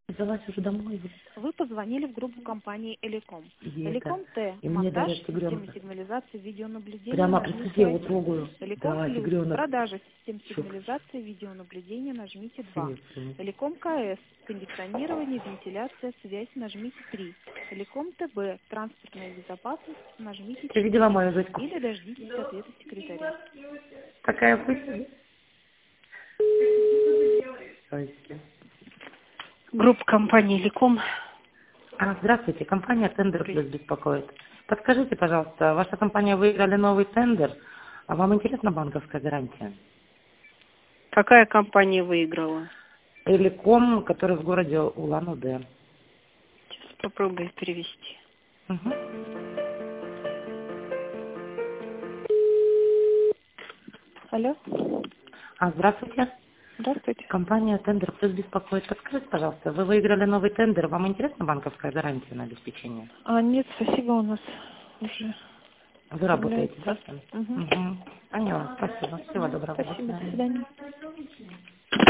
Взялась уже домой. Вы позвонили в группу компании Элеком. И Элеком Т. и мне Монтаж даже системы тигренка. сигнализации видеонаблюдения. Прямо Нажмите представьте, я его 1. трогаю. Элеком Да, Плюс. тигренок. Продажа систем Чё? сигнализации видеонаблюдения. Нажмите 2. Привет, привет. Элеком КС. Кондиционирование, вентиляция, связь. Нажмите 3. Элеком ТБ. Транспортная безопасность. Нажмите Ты видела 4. мою дочку? Или дождитесь ответа секретаря. Такая пышная. Здрасте. Группа компании Элеком. Здравствуйте, компания «Тендер Плюс» беспокоит. Подскажите, пожалуйста, ваша компания выиграли новый тендер, а вам интересна банковская гарантия? Какая компания выиграла? Элеком, который в городе Улан-Удэ. Сейчас попробую перевести. Угу. Алло. Здравствуйте. Здравствуйте. Компания «Тендер Плюс» беспокоит. Подскажите, пожалуйста, вы выиграли новый тендер, вам интересна банковская гарантия на обеспечение? Нет, спасибо, у нас уже Вы работаете, является. да? С ним? Угу. Угу. Поняла, спасибо. Всего доброго, до Спасибо, до свидания. свидания.